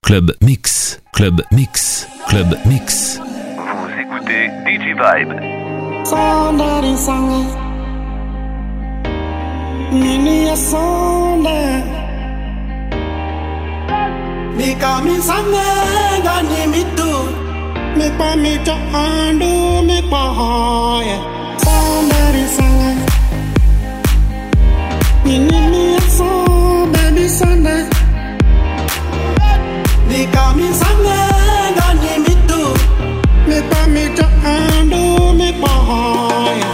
Club Mix, Club Mix, Club Mix. Vous écoutez Digivibe. Sondari sange Nini sonda Mikami sange Gani mitu Mikpa mita andu Mikpa hoya Sondari sange Nini son Baby sonda Mikami sange Gani mitu Mikpa mita andu Mikpa hoya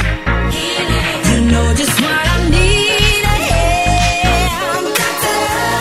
You know just what I need. Yeah, I'm got to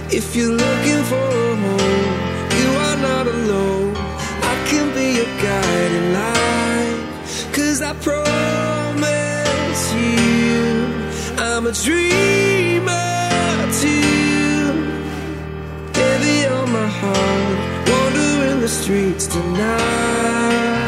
If you're looking for a home, you are not alone. I can be your guiding light, 'cause I promise you I'm a dreamer too. Heavy on my heart, wandering the streets tonight.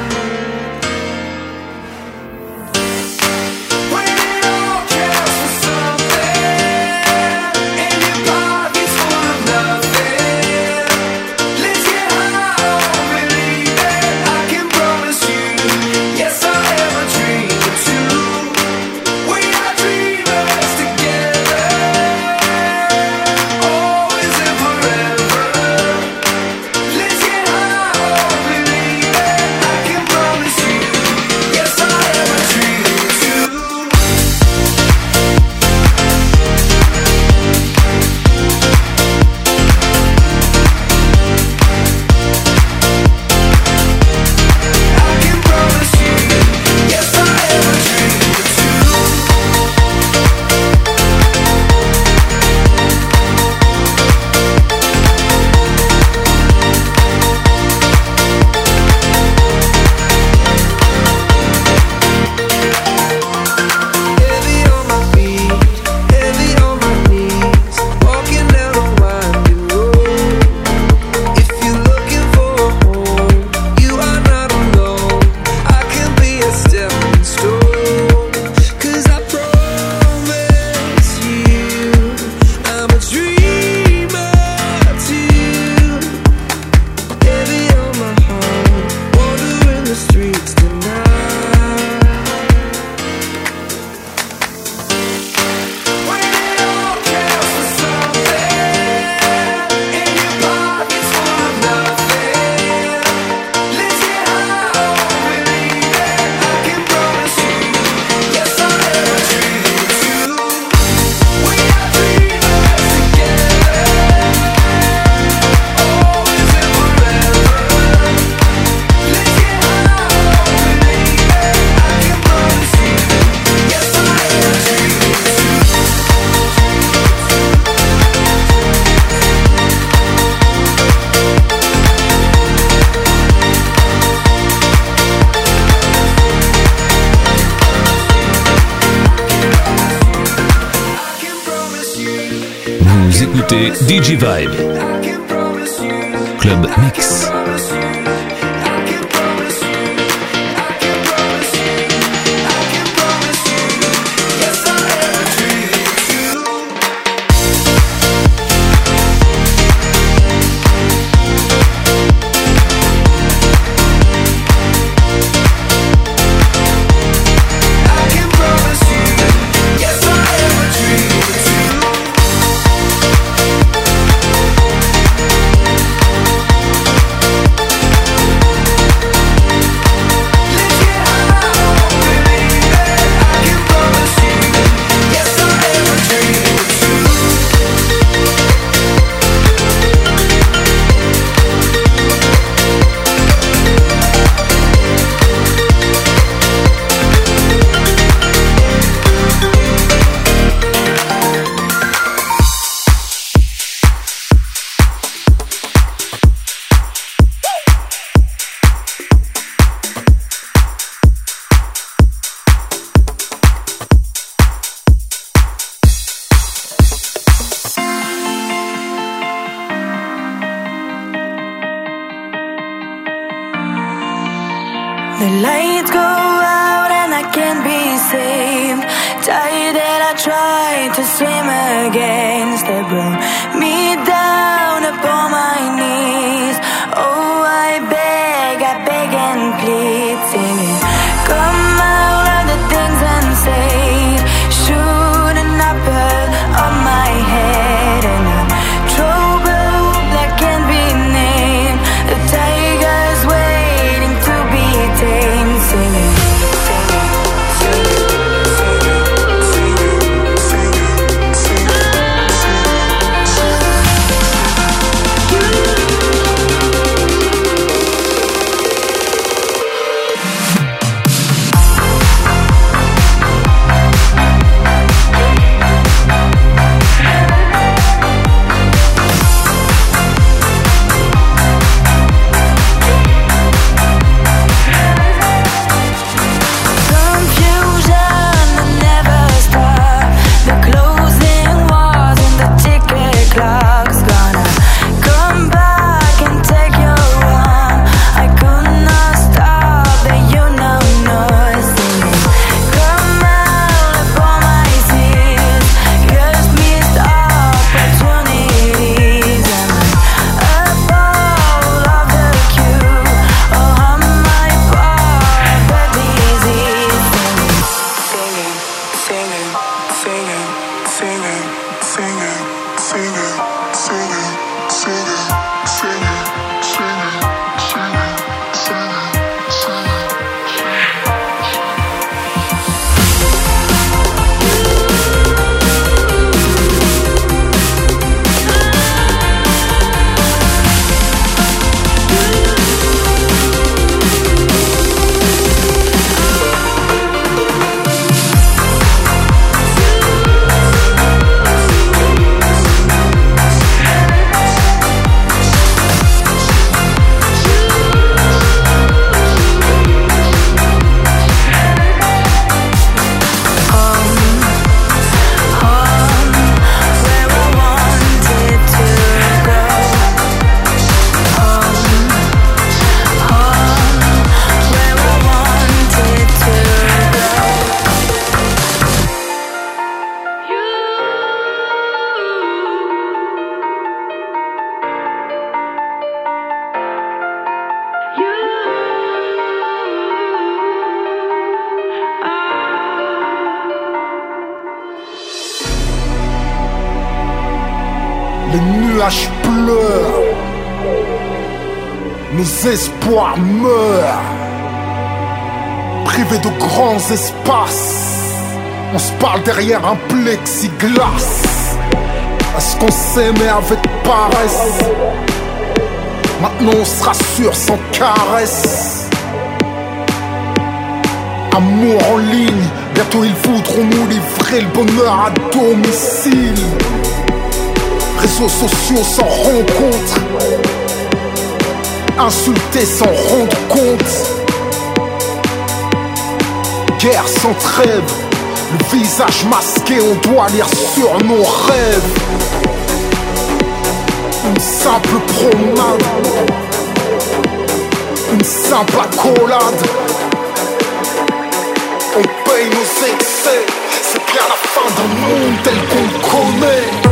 écoutez Digivibe Club Mix. The lights go out and I can't be saved. Tired that I tried to swim against. They brought me down upon my knees. Oh, I beg and plead, singing, come out of the things unsaid. Shooting up on my head, and I'm troubled that can't be named. The tiger's waiting to be tamed, singing. Les nuages pleurent, nos espoirs meurent. Privés de grands espaces, on se parle derrière un plexiglas. Est-ce qu'on s'aimait avec paresse? Maintenant on se rassure sans caresse. Amour en ligne, bientôt ils voudront nous livrer le bonheur à domicile. Réseaux sociaux sans rencontre, insultés sans rendre compte. Guerre sans trêve, le visage masqué, on doit lire sur nos rêves. Une simple promenade, une simple accolade. On paye nos excès, c'est bien la fin d'un monde tel qu'on le connaît.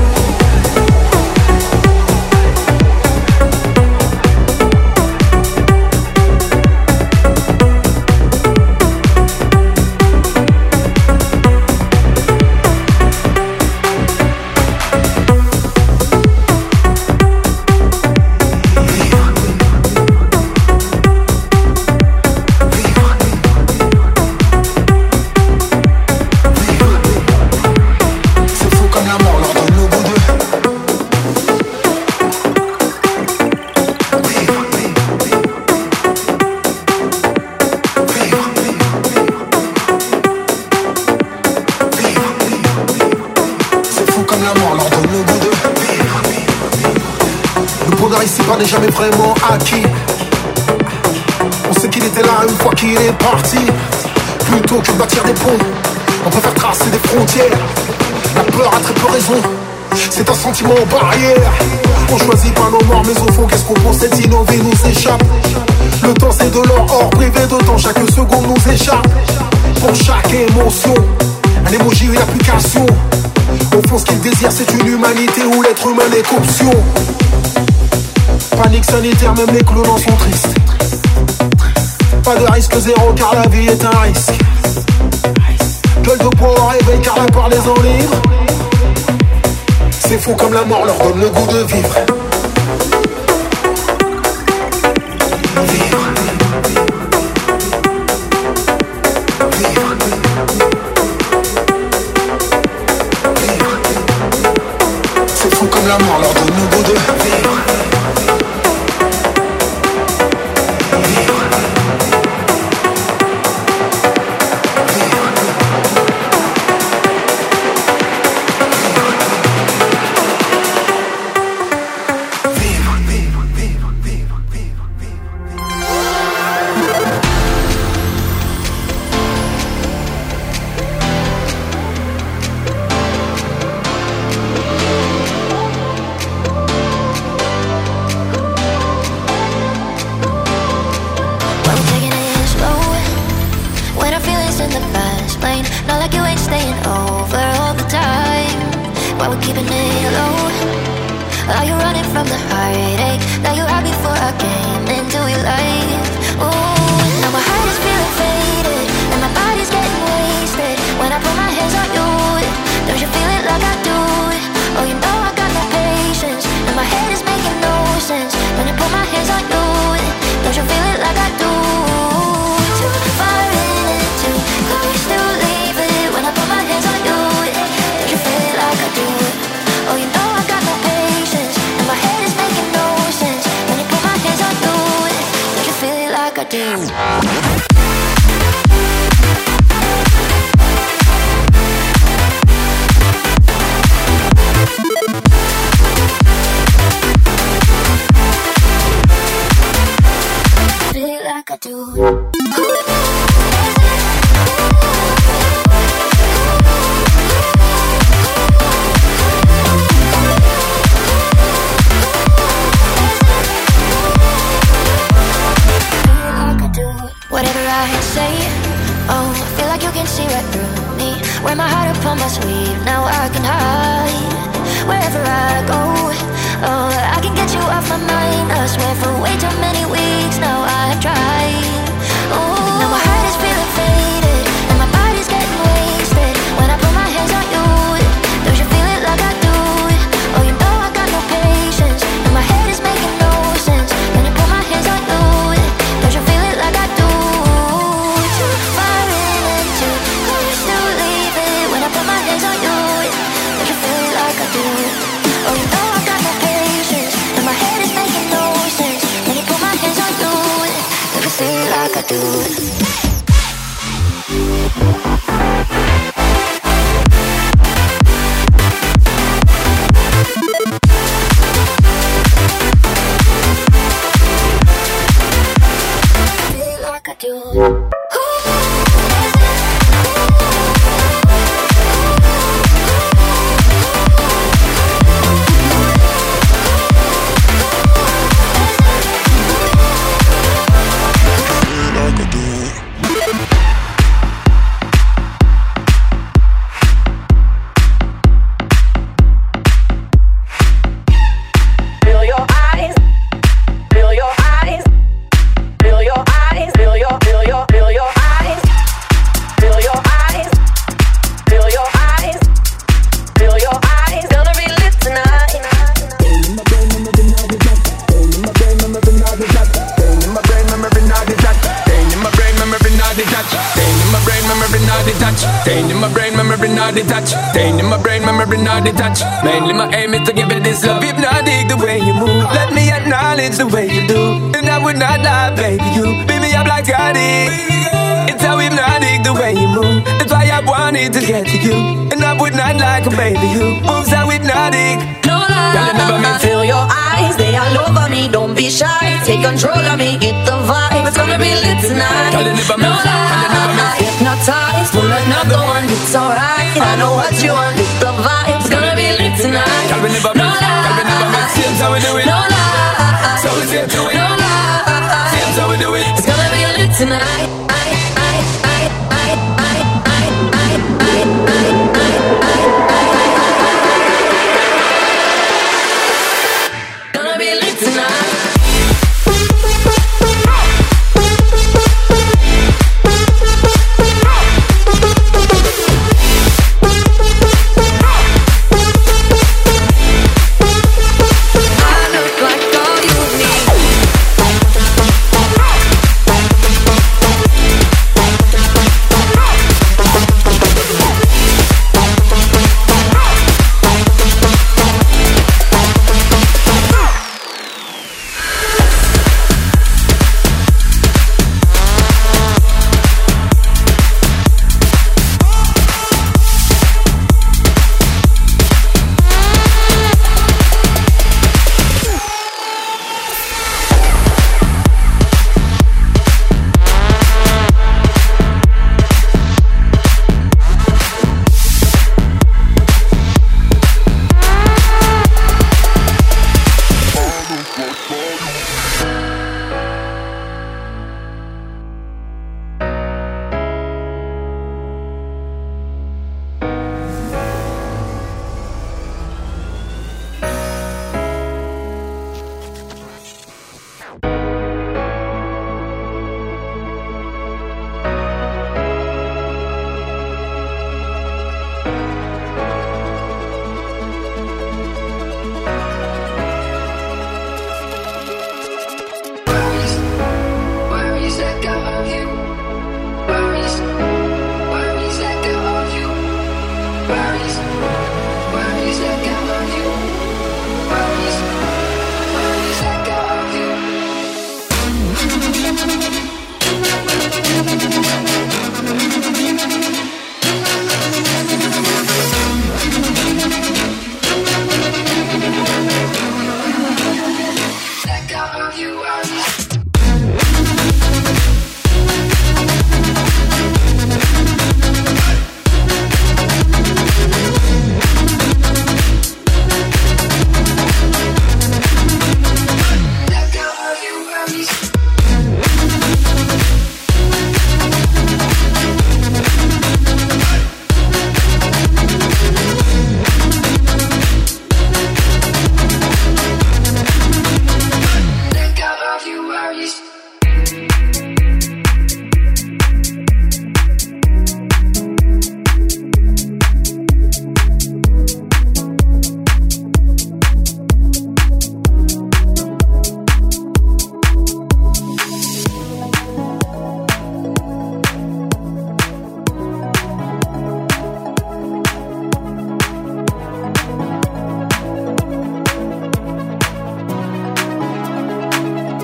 N'est jamais vraiment acquis. On sait qu'il était là une fois qu'il est parti. Plutôt que de bâtir des ponts, on préfère tracer des frontières. La peur a très peu raison, c'est un sentiment barrière. On choisit pas nos morts, mais au fond qu'est-ce qu'on possède si nos vies nous échappent? Le temps c'est de l'or hors, privé de temps, chaque seconde nous échappe. Pour chaque émotion, un emoji, une application. Au fond ce qu'il désire c'est une humanité où l'être humain n'est qu'option. Panique sanitaire, même les clowns en sont tristes. Pas de risque zéro car la vie est un risque. Gueule de bois au réveil car la peur les enivre. C'est fou comme la mort leur donne le goût de vivre. C'est fou comme la mort leur donne le goût de vivre. Don't you feel it like I do? Oh, you know I got no patience. not detached. Staying in my brain, memory not detached. Mainly my aim is to give it this love. Hypnotic the way you move. Let me acknowledge the way you do. And I would not lie, baby, you beat me up like Scotty. It's so hypnotic the way you move. That's why I wanted to get to you. And I would not like a baby, you move so hypnotic. No lie, feel your eyes, they all over me. Don't be shy, take control of me. Get the vibe, it's gonna be lit tonight. No lie, hypnotized, pull another one, it's alright. I know what you want, get the vibe, it's gonna be lit tonight. No lie, so we do it. No lie, so we say do it. No lie, so we do it. it's gonna be lit tonight.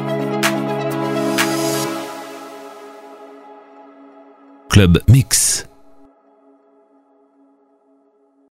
Club Mix.